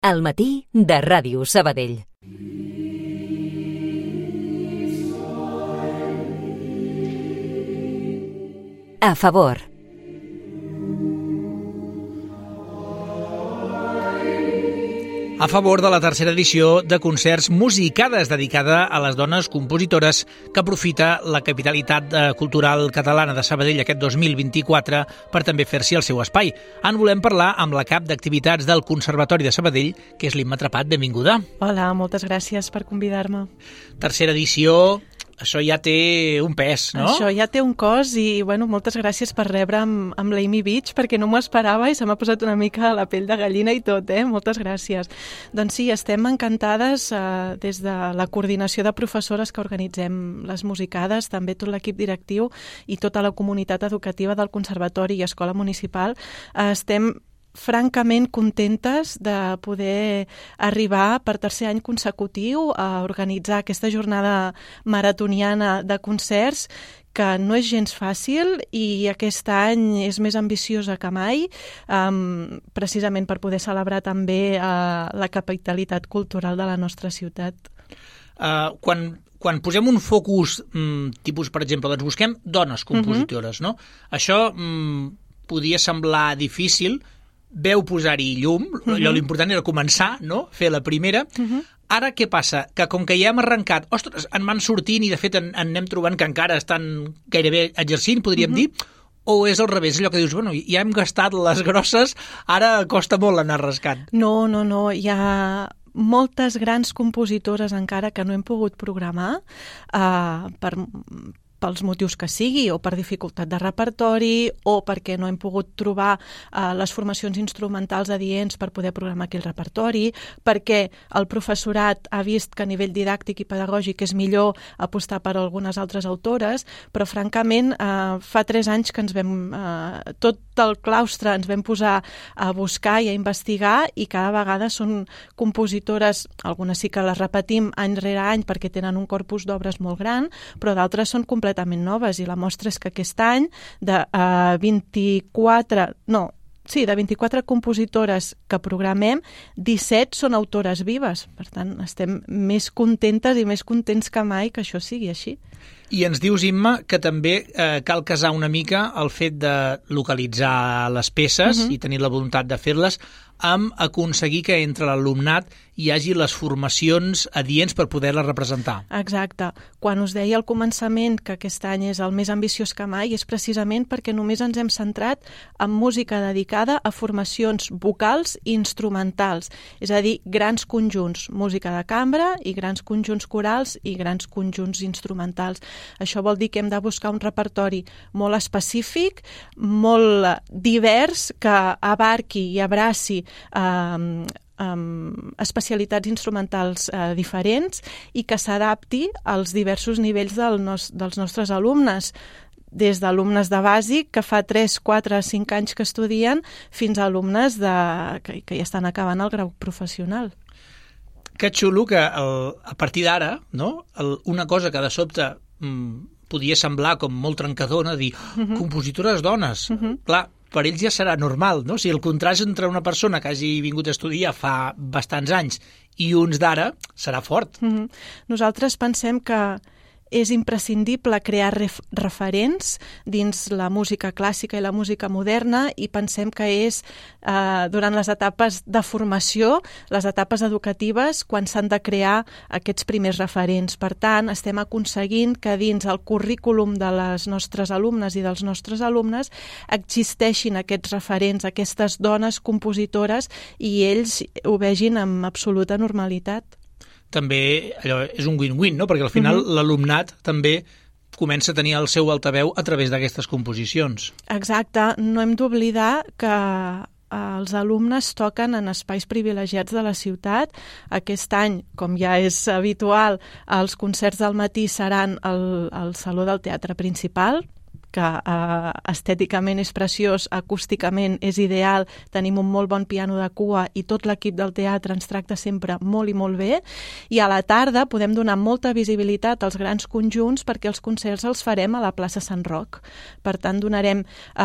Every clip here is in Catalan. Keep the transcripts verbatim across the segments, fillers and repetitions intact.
Al matí de Ràdio Sabadell. A favor. A favor de la tercera edició de concerts Musicades, dedicada a les dones compositores, que aprofita la capitalitat cultural catalana de Sabadell aquest dos mil vint-i-quatre per també fer-s'hi el seu espai. En volem parlar amb la cap d'activitats del Conservatori de Sabadell, que és l'Imma Trepat. Benvinguda. Hola, moltes gràcies per convidar-me. Tercera edició... Això ja té un pes, no? Això ja té un cos i, bueno, moltes gràcies per rebre amb, amb l'Amy Beach, perquè no m'ho esperava i se m'ha posat una mica la pell de gallina i tot, eh? Moltes gràcies. Doncs sí, estem encantades eh, des de la coordinació de professores que organitzem les musicades, també tot l'equip directiu i tota la comunitat educativa del Conservatori i Escola Municipal. Eh, estem francament contentes de poder arribar per tercer any consecutiu a organitzar aquesta jornada maratoniana de concerts que no és gens fàcil i aquest any és més ambiciosa que mai, um, precisament per poder celebrar també uh, la capitalitat cultural de la nostra ciutat. Uh, quan Quan posem un focus, mm, tipus, per exemple, doncs busquem dones compositores, uh-huh. no? Això mm, podia semblar difícil. Veu posar-hi llum, uh-huh. allò l'important era començar, no? Fer la primera. Uh-huh. Ara què passa? Que com que ja hem arrencat, ostres, en van sortint i de fet en, en anem trobant que encara estan gairebé exercint, podríem uh-huh. dir, o és al revés, allò que dius, bueno, ja hem gastat les grosses, ara costa molt anar rascant. No, no, no, hi ha moltes grans compositores encara que no hem pogut programar uh, per... pels motius que sigui, o per dificultat de repertori, o perquè no hem pogut trobar eh, les formacions instrumentals adients per poder programar aquell repertori, perquè el professorat ha vist que a nivell didàctic i pedagògic és millor apostar per algunes altres autores, però francament eh, fa tres anys que ens vam, eh, tot el claustre ens vam posar a buscar i a investigar i cada vegada són compositores, algunes sí que les repetim any rere any perquè tenen un corpus d'obres molt gran, però d'altres són completament completament noves i la mostra és que aquest any de uh, vint-i-quatre, no, sí, de vint-i-quatre compositores que programem, disset són autores vives. Per tant, estem més contentes i més contents que mai que això sigui així. I ens dius, Imma, que també eh, cal casar una mica el fet de localitzar les peces uh-huh. i tenir la voluntat de fer-les amb aconseguir que entre l'alumnat hi hagi les formacions adients per poder-les representar. Exacte. Quan us deia al començament que aquest any és el més ambiciós que mai és precisament perquè només ens hem centrat en música dedicada a formacions vocals i instrumentals, és a dir, grans conjunts, música de cambra i grans conjunts corals i grans conjunts instrumentals. Això vol dir que hem de buscar un repertori molt específic, molt divers, que abarqui i abraci Um, um, especialitats instrumentals uh, diferents i que s'adapti als diversos nivells del nos, dels nostres alumnes, des d'alumnes de bàsic que fa tres, quatre, cinc anys que estudien fins a alumnes de, que, que ja estan acabant el grau professional. Que xulo que el, a partir d'ara, no? el, una cosa que de sobte mm, podia semblar com molt trencadora, dir uh-huh. compositores dones, uh-huh. clar, per ells ja serà normal, no? Si el contrast entre una persona que hagi vingut a estudiar fa bastants anys i uns d'ara serà fort. Mm-hmm. Nosaltres pensem que és imprescindible crear ref- referents dins la música clàssica i la música moderna i pensem que és eh, durant les etapes de formació, les etapes educatives, quan s'han de crear aquests primers referents. Per tant, estem aconseguint que dins el currículum de les nostres alumnes i dels nostres alumnes existeixin aquests referents, aquestes dones compositores i ells ho vegin amb absoluta normalitat. També allò és un win-win, no? Perquè al final uh-huh. l'alumnat també comença a tenir el seu altaveu a través d'aquestes composicions. Exacte. No hem d'oblidar que els alumnes toquen en espais privilegiats de la ciutat. Aquest any, com ja és habitual, els concerts del matí seran al, al Saló del Teatre Principal, que eh, estèticament és preciós, acústicament és ideal, tenim un molt bon piano de cua i tot l'equip del teatre ens tracta sempre molt i molt bé, i a la tarda podem donar molta visibilitat als grans conjunts perquè els concerts els farem a la plaça Sant Roc. Per tant, donarem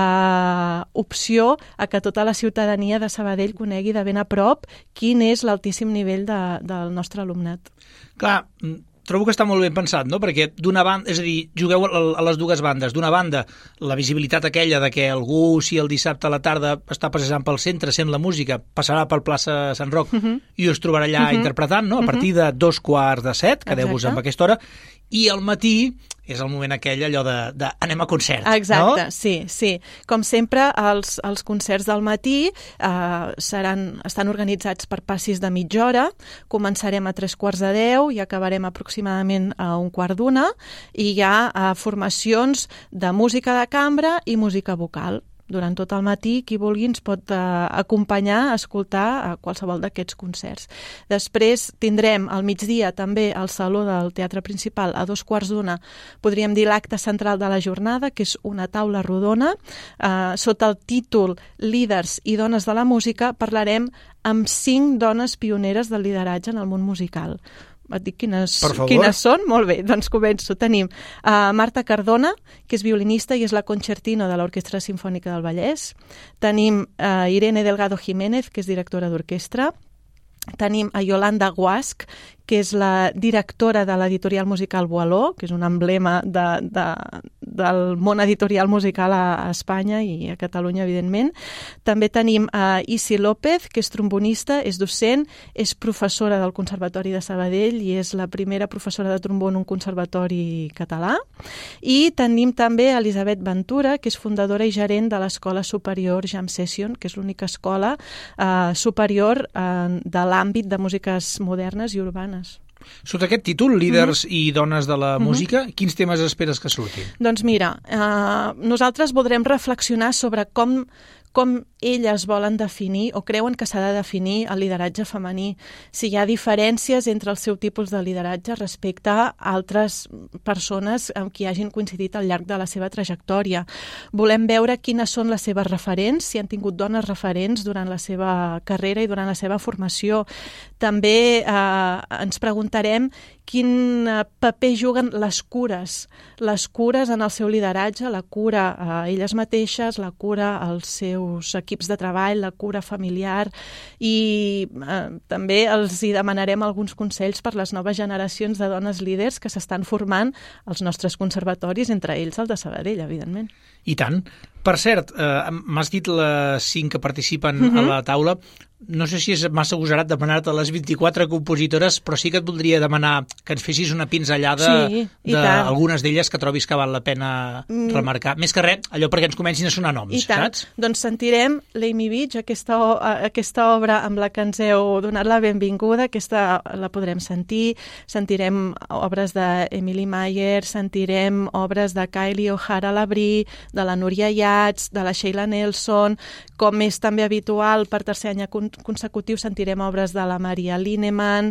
eh, opció a que tota la ciutadania de Sabadell conegui de ben a prop quin és l'altíssim nivell de, del nostre alumnat. Clar, trobo que està molt ben pensat, no? Perquè d'una banda, és a dir, jugueu a les dues bandes. D'una banda, la visibilitat aquella de que algú, si el dissabte a la tarda està passejant pel centre sent la música, passarà per plaça Sant Roc uh-huh. i us trobarà allà uh-huh. interpretant, no? A partir de dos quarts de set, quedeu-vos amb aquesta hora, i al matí és el moment aquell allò de, de anem a concert, Exacte, no? sí, sí. Com sempre, els, els concerts del matí eh, seran, estan organitzats per passis de mitja hora, començarem a tres quarts de deu i acabarem aproximadament a un quart d'una, i hi ha eh, formacions de música de cambra i música vocal. Durant tot el matí, qui vulgui ens pot eh, acompanyar a escoltar a qualsevol d'aquests concerts. Després tindrem al migdia també al Saló del Teatre Principal, a dos quarts d'una, podríem dir l'acte central de la jornada, que és una taula rodona. Eh, sota el títol Líders i dones de la música parlarem amb cinc dones pioneres del lideratge en el món musical. Et dic quines, quines són? Molt bé, doncs començo. Tenim uh, Marta Cardona, que és violinista i és la concertino de l'Orquestra Simfònica del Vallès. Tenim uh, Irene Delgado Jiménez, que és directora d'orquestra. Tenim a Yolanda Guasch, que és la directora de l'editorial musical Boaló, que és un emblema de, de, del món editorial musical a, a Espanya i a Catalunya, evidentment. També tenim a Isi López, que és trombonista, és docent, és professora del Conservatori de Sabadell i és la primera professora de trombó en un conservatori català. I tenim també a Elisabet Ventura, que és fundadora i gerent de l'Escola Superior Jam Session, que és l'única escola eh, superior eh, de l'àmbit de músiques modernes i urbanes. Sota aquest títol, Líders mm-hmm. i dones de la música, mm-hmm. quins temes esperes que surtin? Doncs mira, eh, nosaltres voldrem reflexionar sobre com, com elles volen definir o creuen que s'ha de definir el lideratge femení, si hi ha diferències entre el seu tipus de lideratge respecte a altres persones amb qui hagin coincidit al llarg de la seva trajectòria. Volem veure quines són les seves referents, si han tingut dones referents durant la seva carrera i durant la seva formació. També eh, ens preguntarem quin paper juguen les cures, les cures en el seu lideratge, la cura a elles mateixes, la cura als seus equips de treball, la cura familiar, i eh, també els hi demanarem alguns consells per les noves generacions de dones líders que s'estan formant als nostres conservatoris, entre ells el de Sabadell, evidentment. I tant. Per cert, eh, m'has dit les cinc que participen mm-hmm. a la taula. No sé si és massa agosarat demanar-te les vint-i-quatre compositores, però sí que et voldria demanar que ens fessis una pinzellada sí, d'algunes d'elles que trobis que val la pena mm. remarcar. Més que res, allò perquè ens comencin a sonar noms, I tant. saps? Doncs sentirem l'Amy Beach, aquesta, aquesta obra amb la que ens heu donat la benvinguda, aquesta la podrem sentir, sentirem obres d'Emily Mayer, sentirem obres de Kylie O'Hara Labrie, de la Núria Iats, de la Sheila Nelson, com és també habitual per tercer any consecutiu sentirem obres de la Maria Lineman,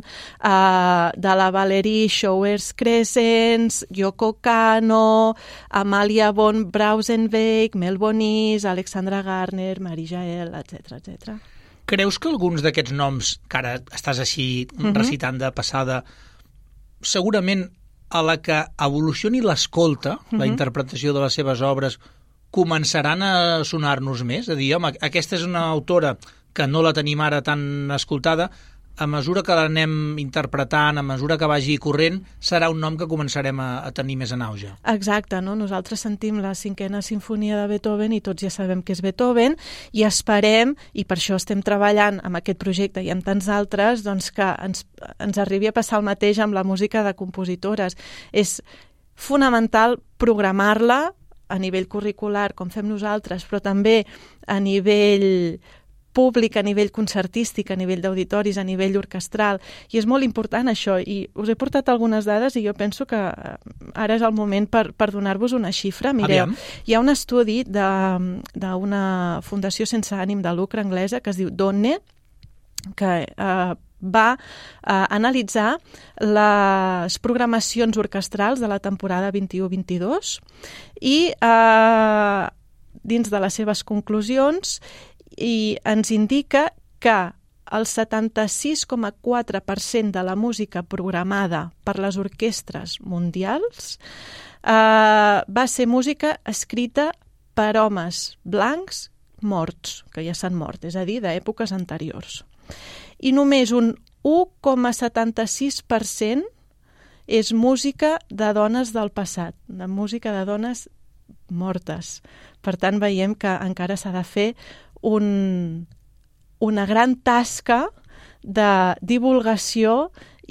uh, de la Valerie Schowers Crescents, Yoko Kano, Amalia von Brausenbeck, Mel Bonis, Alexandra Garner, Marie Jael, etcètera, etcètera. Creus que alguns d'aquests noms, que ara estàs així mm-hmm. recitant de passada, segurament a la que evolucioni l'escolta, mm-hmm. la interpretació de les seves obres, començaran a sonar-nos més? A dir, home, aquesta és una autora que no la tenim ara tan escoltada, a mesura que l'anem interpretant, a mesura que vagi corrent, serà un nom que començarem a, a tenir més en auge. Exacte, no? Nosaltres sentim la cinquena sinfonia de Beethoven i tots ja sabem que és Beethoven i esperem, i per això estem treballant amb aquest projecte i amb tants altres, doncs que ens, ens arribi a passar el mateix amb la música de compositores. És fonamental programar-la a nivell curricular, com fem nosaltres, però també a nivell públic, a nivell concertístic, a nivell d'auditoris, a nivell orquestral, i és molt important això, i us he portat algunes dades i jo penso que ara és el moment per, per donar-vos una xifra. Mireu, Aviam. Hi ha un estudi d'una fundació sense ànim de lucre anglesa que es diu Donne, que eh, va eh, analitzar les programacions orquestrals de la temporada vint-i-u vint-i-dos i eh, dins de les seves conclusions i ens indica que el setanta-sis coma quatre per cent de la música programada per les orquestres mundials eh, va ser música escrita per homes blancs morts, que ja s'han mort, és a dir, d'èpoques anteriors. I només un u coma setanta-sis per cent és música de dones del passat, de música de dones mortes. Per tant, veiem que encara s'ha de fer un, una gran tasca de divulgació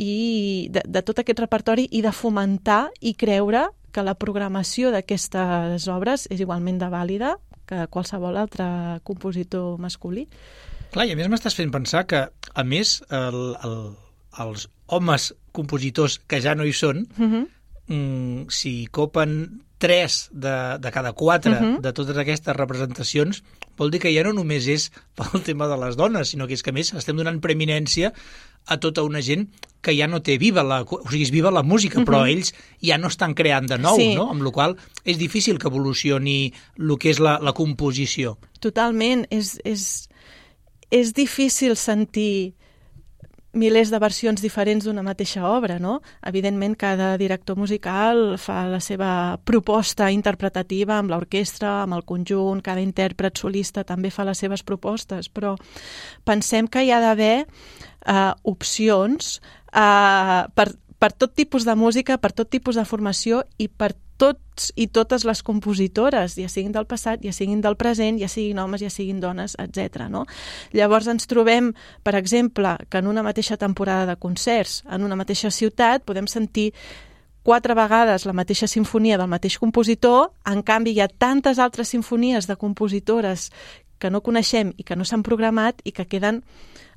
i de, de tot aquest repertori i de fomentar i creure que la programació d'aquestes obres és igualment de vàlida que qualsevol altre compositor masculí. Clar, i a més m'estàs fent pensar que, a més, el, el, els homes compositors que ja no hi són, uh-huh. mm, si copen tres de, de cada quatre uh-huh. de totes aquestes representacions, vol dir que ja no només és pel tema de les dones, sinó que és que, a més, estem donant preeminència a tota una gent que ja no té viva la, o sigui, és viva la música, uh-huh. però ells ja no estan creant de nou, sí. no? Amb la qual cosa és difícil que evolucioni el que és la, la composició. Totalment. És, és, és difícil sentir milers de versions diferents d'una mateixa obra, no? Evidentment, cada director musical fa la seva proposta interpretativa amb l'orquestra, amb el conjunt, cada intèrpret solista també fa les seves propostes, però pensem que hi ha d'haver eh, opcions eh, per, per tot tipus de música, per tot tipus de formació i per tots i totes les compositores, ja siguin del passat, ja siguin del present, ja siguin homes, ja siguin dones, etcètera. No? Llavors ens trobem, per exemple, que en una mateixa temporada de concerts, en una mateixa ciutat, podem sentir quatre vegades la mateixa sinfonia del mateix compositor, en canvi hi ha tantes altres sinfonies de compositores que no coneixem i que no s'han programat i que queden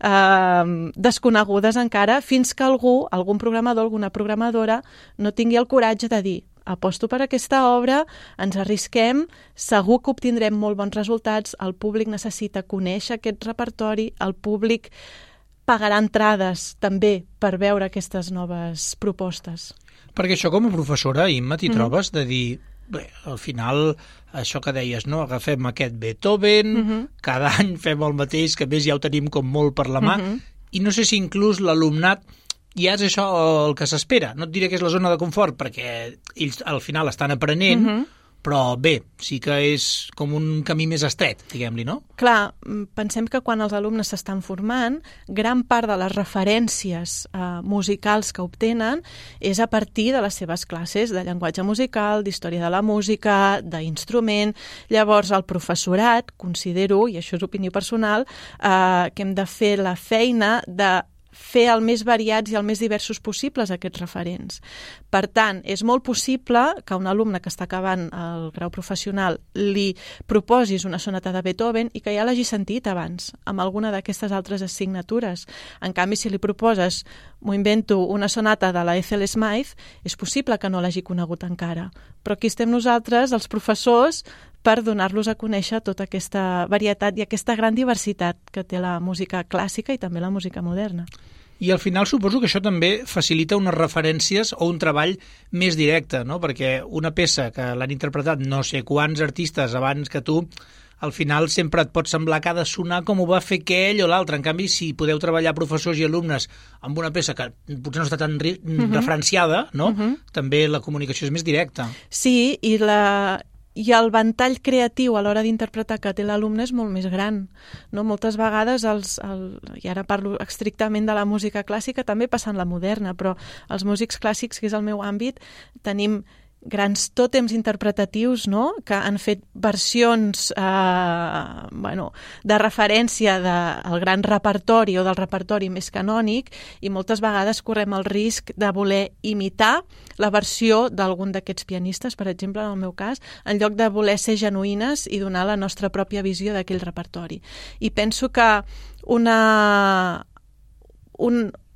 eh, desconegudes encara fins que algú, algun programador, alguna programadora, no tingui el coratge de dir aposto per aquesta obra, ens arrisquem, segur que obtindrem molt bons resultats, el públic necessita conèixer aquest repertori, el públic pagarà entrades també per veure aquestes noves propostes. Perquè això com a professora, Imma, t'hi mm-hmm. trobes de dir, bé, al final, això que deies, no? Agafem aquest Beethoven, mm-hmm. cada any fem el mateix, que a més ja ho tenim com molt per la mà, mm-hmm. i no sé si inclús l'alumnat ja és això el que s'espera. No et diré que és la zona de confort, perquè ells al final estan aprenent, uh-huh. però bé, sí que és com un camí més estret, diguem-li, no? Clar, pensem que quan els alumnes s'estan formant, gran part de les referències eh, musicals que obtenen és a partir de les seves classes de llenguatge musical, d'història de la música, d'instrument. Llavors, el professorat, considero, i això és opinió personal, eh, que hem de fer la feina de fer el més variats i el més diversos possibles aquests referents. Per tant, és molt possible que un alumne que està acabant el grau professional li proposis una sonata de Beethoven i que ja l'hagi sentit abans, amb alguna d'aquestes altres assignatures. En canvi, si li proposes, m'ho invento, una sonata de la Ethel Smythe, és possible que no l'hagi conegut encara. Però aquí estem nosaltres, els professors, per donar-los a conèixer tota aquesta varietat i aquesta gran diversitat que té la música clàssica i també la música moderna. I al final suposo que això també facilita unes referències o un treball més directe, no? Perquè una peça que l'han interpretat no sé quants artistes abans que tu, al final sempre et pot semblar que ha de sonar com ho va fer aquell o l'altre. En canvi, si podeu treballar professors i alumnes amb una peça que potser no està tan ri- uh-huh. referenciada, no? Uh-huh. També la comunicació és més directa. Sí, i la... i el ventall creatiu a l'hora d'interpretar que té l'alumne és molt més gran. No? Moltes vegades, els, el, i ara parlo estrictament de la música clàssica, també passa en la moderna, però els músics clàssics, que és el meu àmbit, tenim grans tòtems interpretatius, no? Que han fet versions eh, bueno, de referència del gran repertori o del repertori més canònic i moltes vegades correm el risc de voler imitar la versió d'algun d'aquests pianistes, per exemple, en el meu cas, en lloc de voler ser genuïnes i donar la nostra pròpia visió d'aquell repertori. I penso que una... un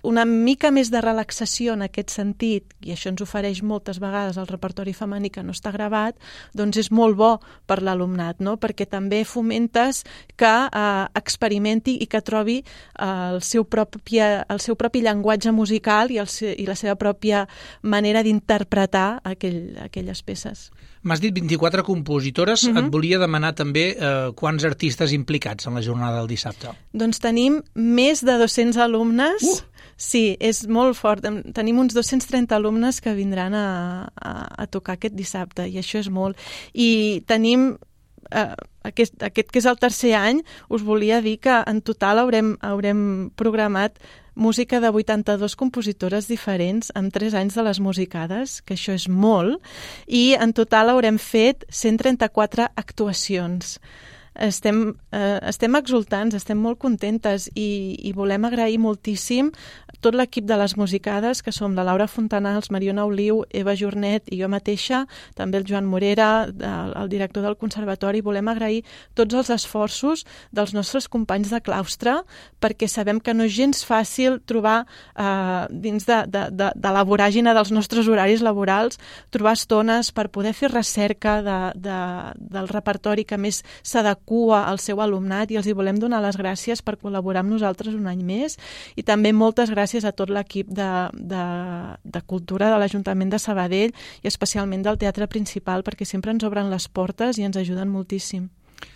una mica més de relaxació en aquest sentit, i això ens ofereix moltes vegades el repertori femení que no està gravat, doncs és molt bo per l'alumnat, no? Perquè també fomentes que eh, experimenti i que trobi eh, el, seu propi, el seu propi llenguatge musical i, el, i la seva pròpia manera d'interpretar aquell, aquelles peces. M'has dit vint-i-quatre compositores, mm-hmm. Et volia demanar també eh, quants artistes implicats en la jornada del dissabte. Doncs tenim més de dos-cents alumnes. Uh! Sí, és molt fort. Tenim uns dos-cents trenta alumnes que vindran a, a, a tocar aquest dissabte, i això és molt. I tenim... Uh, aquest, aquest que és el tercer any, us volia dir que en total haurem, haurem programat música de vuitanta-dues compositores diferents en tres anys de les musicades, que això és molt, i en total haurem fet cent trenta-quatre actuacions. Estem, eh, estem exultants, estem molt contentes i, i volem agrair moltíssim tot l'equip de les musicades, que som la Laura Fontanals, Mariona Oliu, Eva Jornet i jo mateixa, també el Joan Morera, el, el director del Conservatori. Volem agrair tots els esforços dels nostres companys de claustre, perquè sabem que no és gens fàcil trobar, eh, dins de, de, de, de la voràgina dels nostres horaris laborals, trobar estones per poder fer recerca de, de, del repertori que més s'adequa al seu alumnat, i els hi volem donar les gràcies per col·laborar amb nosaltres un any més, i també moltes gràcies a tot l'equip de, de, de cultura de l'Ajuntament de Sabadell i especialment del Teatre Principal, perquè sempre ens obren les portes i ens ajuden moltíssim.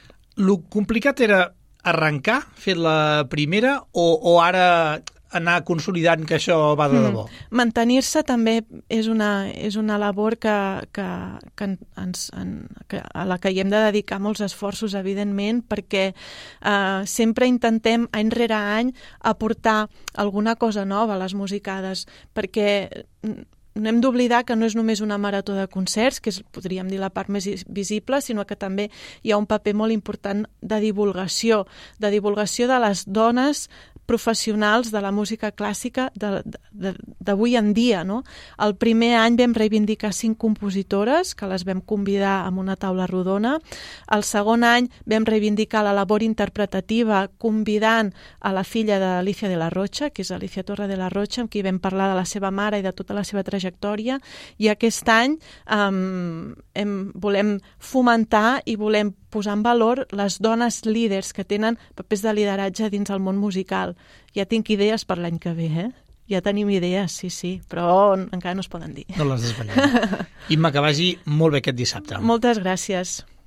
Lo complicat era arrencar, fer la primera, o, o ara anar consolidant que això va de debò? Mm. Mantenir-se també és una, és una labor que, que, que ens, en, que, a la que hi hem de dedicar molts esforços, evidentment, perquè eh, sempre intentem, any rere any, aportar alguna cosa nova a les musicades, perquè no hem d'oblidar que no és només una marató de concerts, que és, podríem dir, la part més visible, sinó que també hi ha un paper molt important de divulgació, de divulgació de les dones professionals de la música clàssica d'avui en dia, no? El primer any vam reivindicar cinc compositores, que les vam convidar a una taula rodona. El segon any vam reivindicar la labor interpretativa convidant a la filla d'Alicia de la Rocha, que és Alicia Torre de la Rocha, amb qui vam parlar de la seva mare i de tota la seva trajectòria, i aquest any um, hem, volem fomentar i volem posar en valor les dones líders que tenen papers de lideratge dins el món musical. Ja tinc idees per l'any que ve, eh? Ja tenim idees, sí, sí, però encara no es poden dir. No les desvetllem. Imma, que vagi molt bé aquest dissabte. Moltes gràcies.